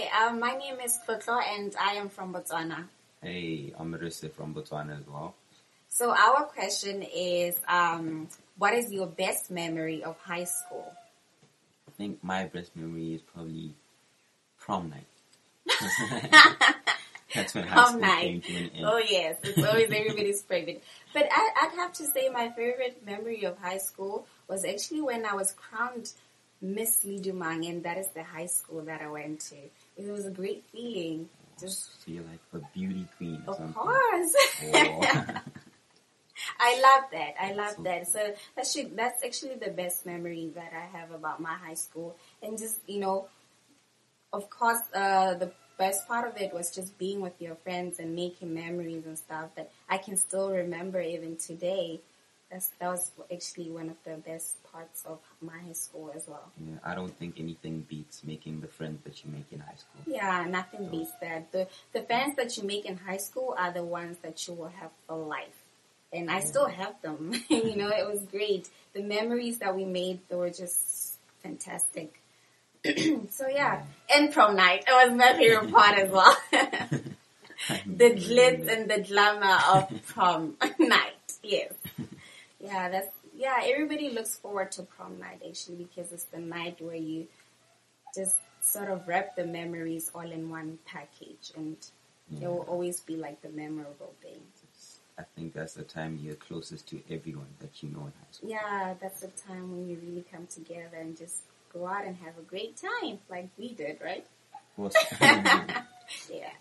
Hi, my name is Tlotlo and I am from Botswana. Hey, I'm Marissa from Botswana as well. So our question is, what is your best memory of high school? I think my best memory is probably prom night. That's when high Prom school night. came to an end. Oh yes, it's always everybody's favorite. But I'd have to say my favorite memory of high school was actually when I was crowned Miss Lidumang, and that is the high school that I went to. It was a great feeling. Just feel like a beauty queen or something. Of course. Oh. I love that. I love that. So that's actually the best memory that I have about my high school. And just, of course, the best part of it was just being with your friends and making memories and stuff that I can still remember even today. That was actually one of the best parts of my high school as well. Yeah, I don't think anything beats making the friends that you make in high school. Yeah, nothing beats that. The friends that you make in high school are the ones that you will have for life. And I still have them. It was great. The memories that we made, they were just fantastic. So yeah. And prom night. It was my favorite part as well. The glitz and the glamour of prom night. Yes. Yeah, everybody looks forward to prom night actually because it's the night where you just sort of wrap the memories all in one package and it will always be like the memorable thing. I think that's the time you're closest to everyone that you know in high school. Yeah, that's the time when you really come together and just go out and have a great time like we did, right? Of course. Yeah.